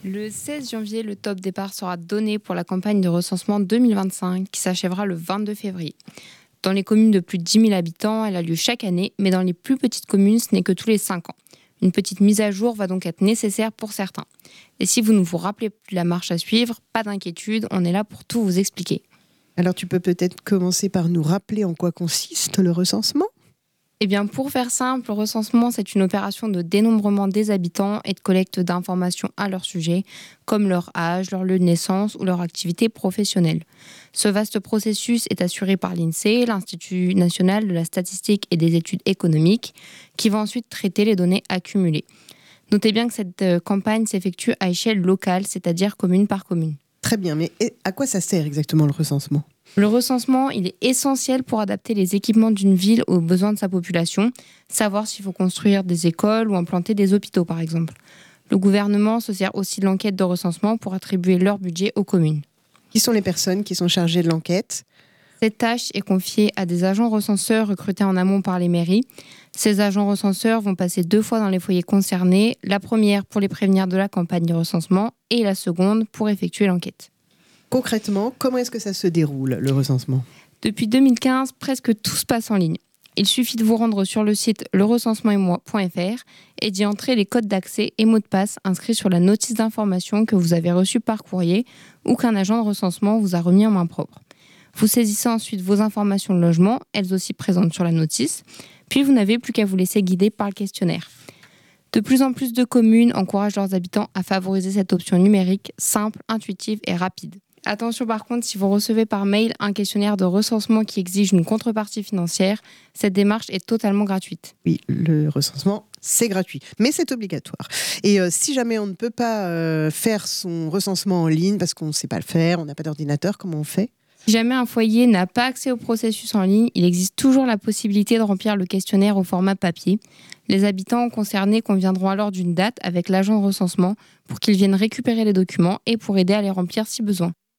Le 16 janvier, le top départ sera donné pour la campagne de recensement 2025 qui s'achèvera le 22 février. Dans les communes de plus de 10 000 habitants, elle a lieu chaque année, mais dans les plus petites communes, ce n'est que tous les 5 ans. Une petite mise à jour va donc être nécessaire pour certains. Et si vous ne vous rappelez plus la marche à suivre, pas d'inquiétude, on est là pour tout vous expliquer. Alors tu peux peut-être commencer par nous rappeler en quoi consiste le recensement ? Eh bien, pour faire simple, le recensement, c'est une opération de dénombrement des habitants et de collecte d'informations à leur sujet, comme leur âge, leur lieu de naissance ou leur activité professionnelle. Ce vaste processus est assuré par l'INSEE, l'Institut national de la statistique et des études économiques, qui va ensuite traiter les données accumulées. Notez bien que cette campagne s'effectue à échelle locale, c'est-à-dire commune par commune. Très bien, mais à quoi ça sert exactement le recensement ? Le recensement, il est essentiel pour adapter les équipements d'une ville aux besoins de sa population, savoir s'il faut construire des écoles ou implanter des hôpitaux par exemple. Le gouvernement se sert aussi de l'enquête de recensement pour attribuer leur budget aux communes. Qui sont les personnes qui sont chargées de l'enquête ? Cette tâche est confiée à des agents recenseurs recrutés en amont par les mairies. Ces agents recenseurs vont passer 2 fois dans les foyers concernés, la première pour les prévenir de la campagne de recensement et la seconde pour effectuer l'enquête. Concrètement, comment est-ce que ça se déroule, le recensement ? Depuis 2015, presque tout se passe en ligne. Il suffit de vous rendre sur le site lerecensementetmoi.fr et d'y entrer les codes d'accès et mots de passe inscrits sur la notice d'information que vous avez reçue par courrier ou qu'un agent de recensement vous a remis en main propre. Vous saisissez ensuite vos informations de logement, elles aussi présentes sur la notice, puis vous n'avez plus qu'à vous laisser guider par le questionnaire. De plus en plus de communes encouragent leurs habitants à favoriser cette option numérique simple, intuitive et rapide. Attention par contre, si vous recevez par mail un questionnaire de recensement qui exige une contrepartie financière, cette démarche est totalement gratuite. Oui, le recensement, c'est gratuit, mais c'est obligatoire. Et si jamais on ne peut pas faire son recensement en ligne parce qu'on ne sait pas le faire, on n'a pas d'ordinateur, comment on fait ? Si jamais un foyer n'a pas accès au processus en ligne, il existe toujours la possibilité de remplir le questionnaire au format papier. Les habitants concernés conviendront alors d'une date avec l'agent de recensement pour qu'il vienne récupérer les documents et pour aider à les remplir si besoin.